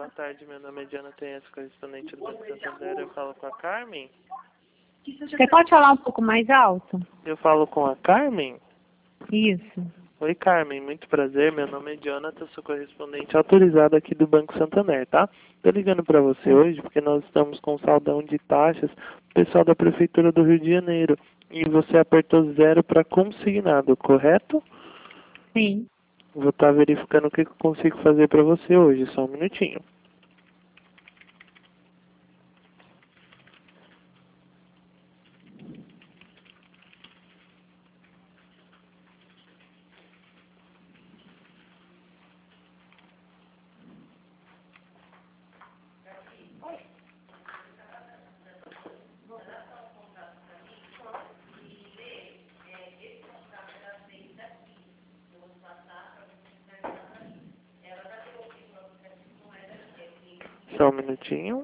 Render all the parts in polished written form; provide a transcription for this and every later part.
boa tarde. Meu nome é Diana Tenhas, correspondente do Banco Santander. Eu falo com a Carmen? Você pode falar um pouco mais alto? Eu falo com a Carmen? Isso. Oi, Carmen. Muito prazer. Meu nome é Jonathan, sou correspondente autorizado aqui do Banco Santander, tá? Tô ligando para você hoje porque nós estamos com saldão de taxas do pessoal da Prefeitura do Rio de Janeiro. E você apertou 0 para consignado, correto? Sim. Vou estar verificando o que eu consigo fazer para você hoje. Só um minutinho. Só um minutinho.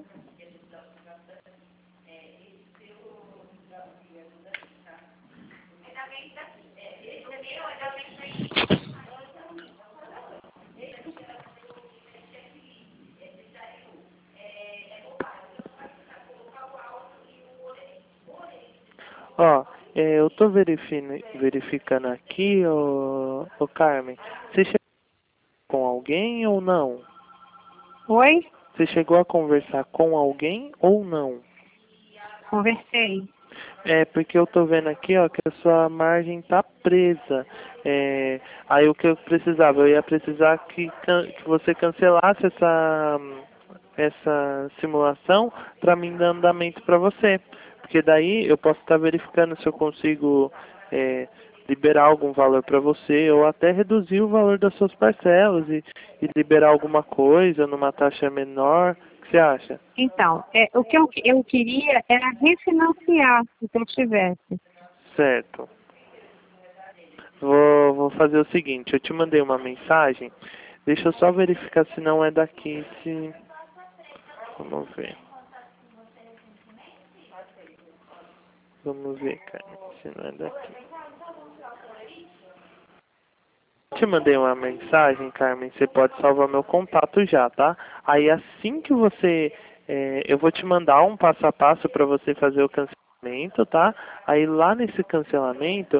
Ó, eu tô verificando aqui, ô Carmen. Você chegou com alguém ou não? Oi? Você chegou a conversar com alguém ou não? Conversei. É, porque eu tô vendo aqui, ó, que a sua margem tá presa. Aí o que eu precisava? Eu ia precisar que você cancelasse essa simulação para mim dar andamento para você. Porque daí eu posso estar verificando se eu consigo liberar algum valor para você ou até reduzir o valor das suas parcelas e liberar alguma coisa numa taxa menor. O que você acha? Então, o que eu queria era refinanciar o que eu tivesse. Certo. Vou fazer o seguinte, eu te mandei uma mensagem. Deixa eu só verificar se não é daqui, se... Vamos ver. Vamos ver, cara, se não é daqui. Te mandei uma mensagem, Carmen, você pode salvar meu contato já, tá? Aí assim que você... eu vou te mandar um passo a passo para você fazer o cancelamento, tá? Aí lá nesse cancelamento,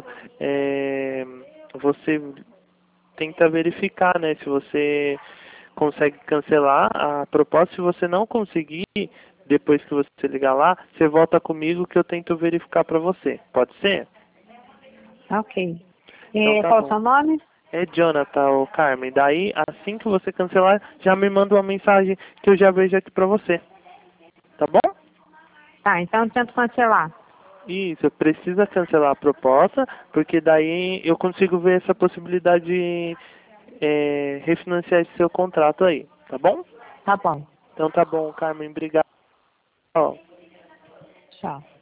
você tenta verificar, né, se você consegue cancelar a proposta. Se você não conseguir, depois que você ligar lá, você volta comigo que eu tento verificar para você. Pode ser? Ok. Então tá Qual é o bom. seu nome? É Jonathan ou Carmen. Daí, assim que você cancelar, já me manda uma mensagem que eu já vejo aqui para você. Tá bom? Tá, então eu tento cancelar. Isso, precisa cancelar a proposta, porque daí eu consigo ver essa possibilidade de refinanciar esse seu contrato aí, tá bom? Tá bom. Então tá bom, Carmen, obrigado. Tchau. Tchau.